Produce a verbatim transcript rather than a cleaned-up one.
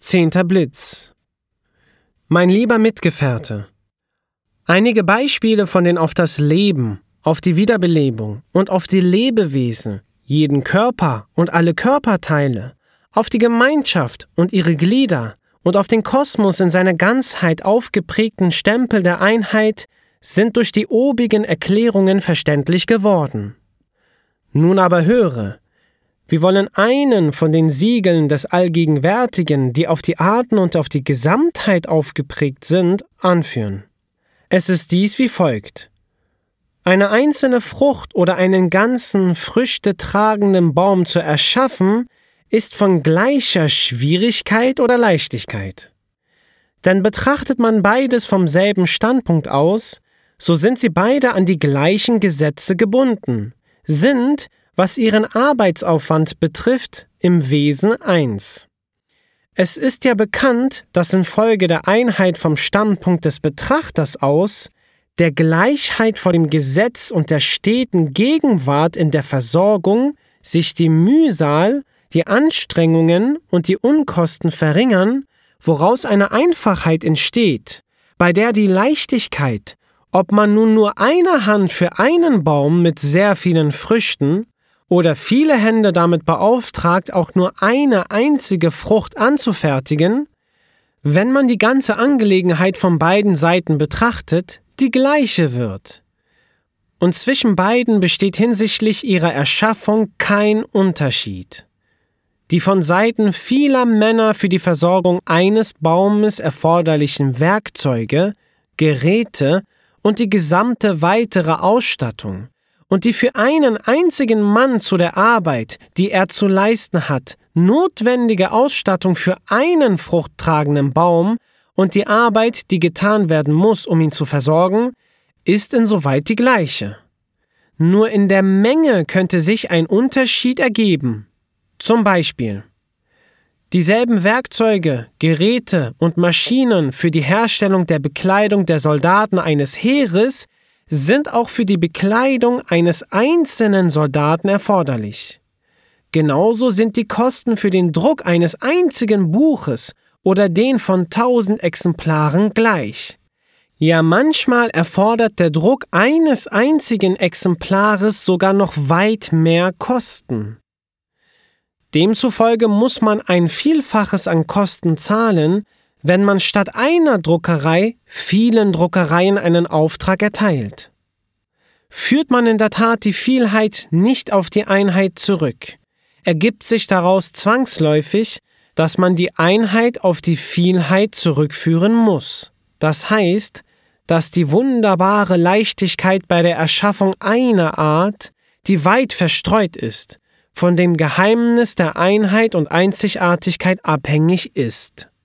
Zehnter Blitz. Mein lieber Mitgefährte, einige Beispiele von den auf das Leben, auf die Wiederbelebung und auf die Lebewesen, jeden Körper und alle Körperteile, auf die Gemeinschaft und ihre Glieder und auf den Kosmos in seiner Ganzheit aufgeprägten Stempel der Einheit sind durch die obigen Erklärungen verständlich geworden. Nun aber höre, wir wollen einen von den Siegeln des Allgegenwärtigen, die auf die Arten und auf die Gesamtheit aufgeprägt sind, anführen. Es ist dies wie folgt. Eine einzelne Frucht oder einen ganzen früchtetragenden Baum zu erschaffen, ist von gleicher Schwierigkeit oder Leichtigkeit. Denn betrachtet man beides vom selben Standpunkt aus, so sind sie beide an die gleichen Gesetze gebunden, sind, was ihren Arbeitsaufwand betrifft, im Wesen eins. Es ist ja bekannt, dass infolge der Einheit vom Standpunkt des Betrachters aus, der Gleichheit vor dem Gesetz und der steten Gegenwart in der Versorgung sich die Mühsal, die Anstrengungen und die Unkosten verringern, woraus eine Einfachheit entsteht, bei der die Leichtigkeit, ob man nun nur eine Hand für einen Baum mit sehr vielen Früchten oder viele Hände damit beauftragt, auch nur eine einzige Frucht anzufertigen, wenn man die ganze Angelegenheit von beiden Seiten betrachtet, die gleiche wird. Und zwischen beiden besteht hinsichtlich ihrer Erschaffung kein Unterschied. Die von Seiten vieler Männer für die Versorgung eines Baumes erforderlichen Werkzeuge, Geräte und die gesamte weitere Ausstattung und die für einen einzigen Mann zu der Arbeit, die er zu leisten hat, notwendige Ausstattung für einen fruchttragenden Baum und die Arbeit, die getan werden muss, um ihn zu versorgen, ist insoweit die gleiche. Nur in der Menge könnte sich ein Unterschied ergeben. Zum Beispiel: Dieselben Werkzeuge, Geräte und Maschinen für die Herstellung der Bekleidung der Soldaten eines Heeres sind auch für die Bekleidung eines einzelnen Soldaten erforderlich. Genauso sind die Kosten für den Druck eines einzigen Buches oder den von tausend Exemplaren gleich. Ja, manchmal erfordert der Druck eines einzigen Exemplares sogar noch weit mehr Kosten. Demzufolge muss man ein Vielfaches an Kosten zahlen, wenn man statt einer Druckerei vielen Druckereien einen Auftrag erteilt. Führt man in der Tat die Vielheit nicht auf die Einheit zurück, ergibt sich daraus zwangsläufig, dass man die Einheit auf die Vielheit zurückführen muss. Das heißt, dass die wunderbare Leichtigkeit bei der Erschaffung einer Art, die weit verstreut ist, von dem Geheimnis der Einheit und Einzigartigkeit abhängig ist.